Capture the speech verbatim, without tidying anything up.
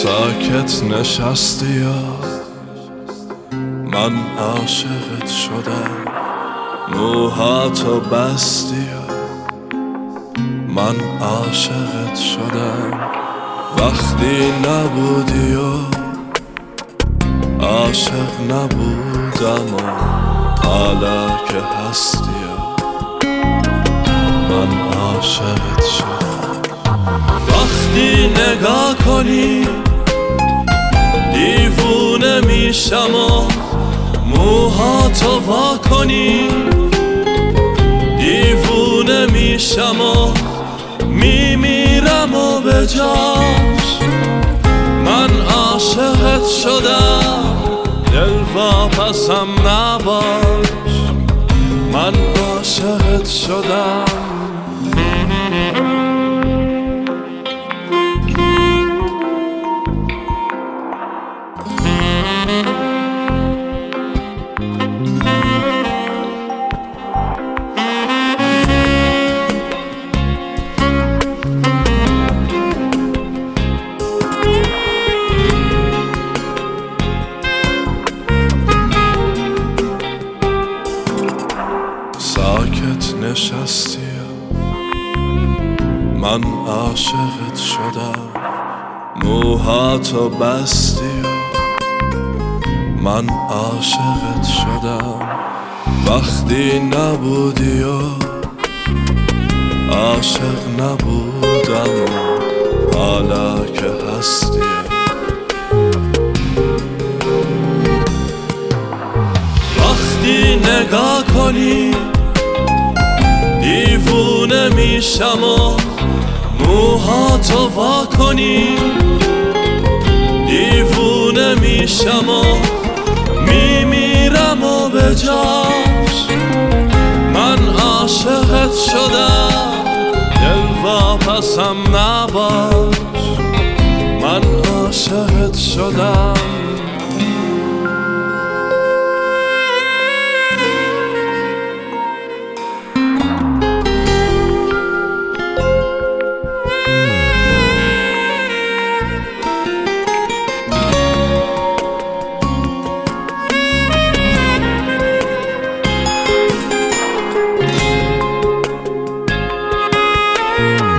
ساکت نشستی یا من عاشقت شدم، موهاتو بستی یا من عاشقت شدم. وقتی نبودی و عاشق نبودم و حالا که هستی یا من عاشقت شدم. وقتی نگاه کنی دیوونه میشم و موهاتو وا کنی، دیوونه میشم و میمیرم و به جاش من عاشقت شدم. دل واپسم نباش، من عاشقت شدم. ساکت نشستی من عاشقت شدم، موهاتو بستی من عاشقت شدم. وقتی نبودی و عاشق نبودم و حالا که هستی وقتی نگاه کنی دیوونه میشم و موهاتو وا کنی، دیوونه میشم و میمیرم و به جاش من عاشقت شدم. دل واپسم نباش، من عاشقت شدم. Thank you.